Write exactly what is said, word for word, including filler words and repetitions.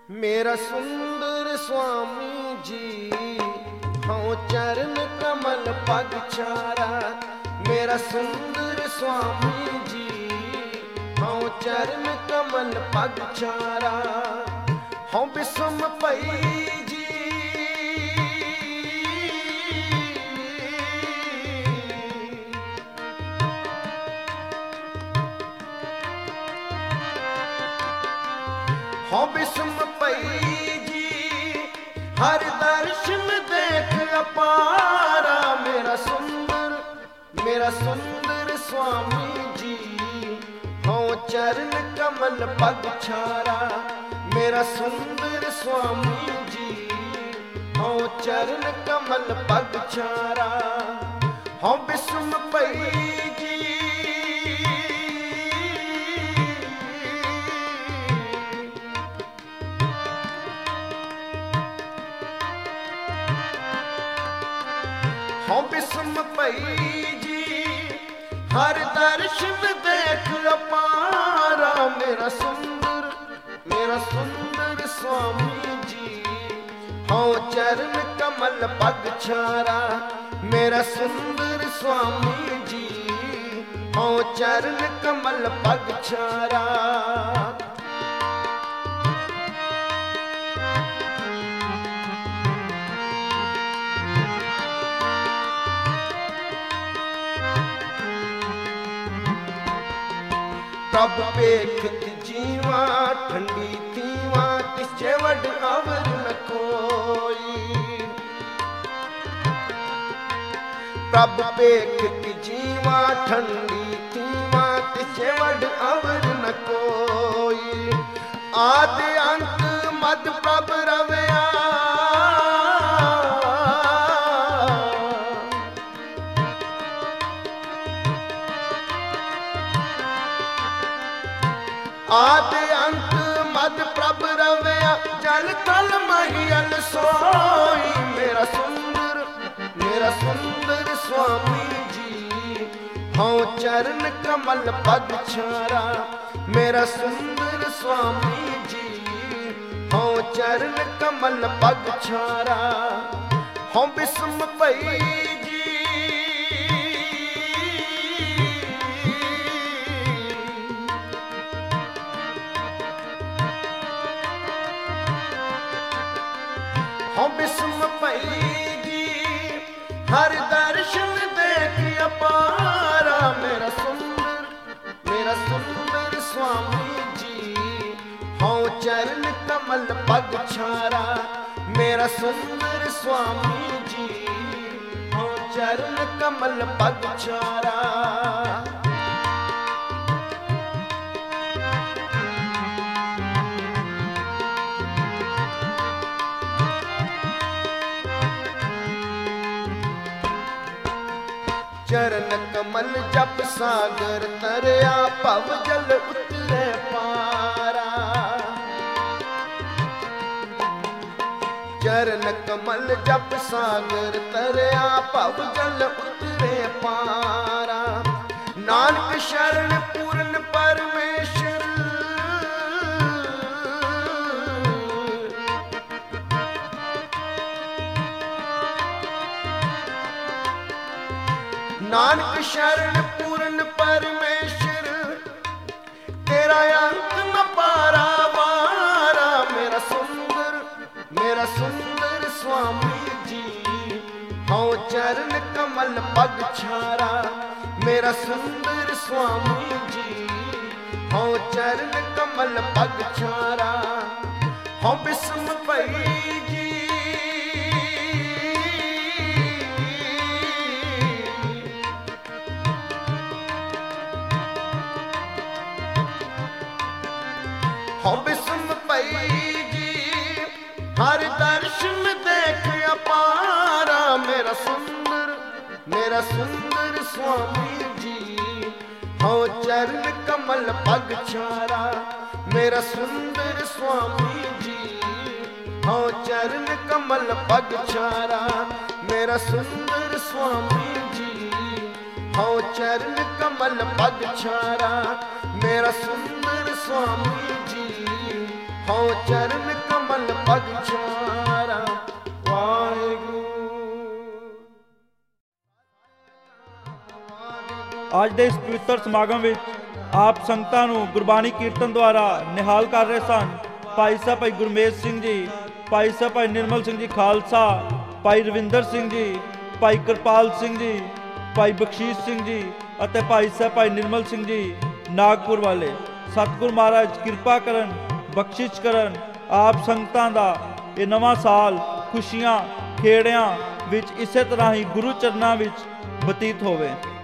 मेरा सुंदर स्वामी जी हाँ चरण कमल पग छारा। मेरा सुंदर स्वामी जी हाँ चरण कमल पग छारा। हाँ विषम पई जी हाँ विषम पई जी हर दर्शन देख अपारा। मेरा सुंदर मेरा सुंदर स्वामी जी हाँ चरण कमल पग छारा। मेरा सुंदर स्वामी जी हाँ चरण कमल पग छारा। हाँ विषम पई जी हाँ विषम पई जी हर दर्शन देख अपारा। मेरा सुंदर मेरा सुंदर स्वामी जी हाँ चरण कमल पग छारा। मेरा सुंदर स्वामी जी हाँ चरण कमल पग छारा। तब पेखत जीवा ठंडी थीवा तिसे वड अवर न कोई। तब पेखत जीवा ठंडी थीवा तिसे वड अवर न कोई। आदि अंत मद प्रभ रवया आदि अंत मद प्रभ रवया जल तल महियल सोई। मेरा सुंदर मेरा सुंदर स्वामी जी हाँ चरण कमल पग छारा। मेरा सुंदर स्वामी जी हाँ चरण कमल पग छारा। हाँ विषम पई जी हाँ विषम पई जी हर दर्शन देख अपारा। मेरा सुंदर मेरा सुंदर स्वामी जी हाँ चरण कमल पग छारा। मेरा सुंदर स्वामी जी हाँ चरण कमल पग छारा। चरण कमल जप सागर तरया भव जल उतरे पारा। चरण कमल जप सागर तरया भव जल उतरे पारा। नानक शरण पूर्ण परमेश्वर नानक शरण पूर्ण परमेश्वर तेरा अंत न पारा वारा। मेरा सुंदर मेरा सुंदर स्वामी जी हाँ चरण कमल पग छारा। मेरा सुंदर स्वामी जी हाँ चरण कमल पग छारा। हाँ विषम पई जी हाँ विषम पई जी हर दर्शन देख अपारा। मेरा सुंदर मेरा सुंदर स्वामी जी हाँ चरण कमल पग छारा। मेरा सुंदर स्वामी जी हाँ चरण कमल पग छारा। मेरा सुंदर स्वामी जी हाँ चरण कमल पग छारा। मेरा सुंदर स्वामी जी हाँ चरण कमल ਅਗਛਾਰਾ ਵਾਹਿਗੁਰੂ। ਅੱਜ ਦੇ ਇਸ ਪਵਿੱਤਰ ਸਮਾਗਮ ਵਿੱਚ ਆਪ ਸੰਗਤਾਂ ਨੂੰ ਗੁਰਬਾਣੀ ਕੀਰਤਨ ਦੁਆਰਾ ਨਿਹਾਲ ਕਰ ਰਹੇ ਸਨ ਭਾਈ ਸਾਹਿਬ ਭਾਈ ਗੁਰਮੇਜ ਸਿੰਘ ਜੀ, ਭਾਈ ਸਾਹਿਬ ਭਾਈ ਨਿਰਮਲ ਸਿੰਘ ਜੀ ਖਾਲਸਾ, ਭਾਈ ਰਵਿੰਦਰ ਸਿੰਘ ਜੀ, ਭਾਈ ਕਿਰਪਾਲ ਸਿੰਘ ਜੀ, ਭਾਈ ਬਖਸ਼ੀਸ਼ ਸਿੰਘ ਜੀ ਅਤੇ ਭਾਈ ਸਾਹਿਬ ਭਾਈ ਨਿਰਮਲ ਸਿੰਘ ਜੀ ਨਾਗਪੁਰ ਵਾਲੇ। ਸਤਿਗੁਰ ਮਹਾਰਾਜ ਕਿਰਪਾ ਕਰਨ, ਬਖਸ਼ਿਸ਼ ਕਰਨ, ਆਪ ਸੰਗਤਾਂ ਦਾ ਇਹ ਨਵਾਂ ਸਾਲ ਖੁਸ਼ੀਆਂ ਖੇੜਿਆਂ ਵਿੱਚ ਇਸੇ ਤਰ੍ਹਾਂ ਹੀ ਗੁਰੂ ਚਰਨਾਂ ਵਿੱਚ ਬਤੀਤ ਹੋਵੇ।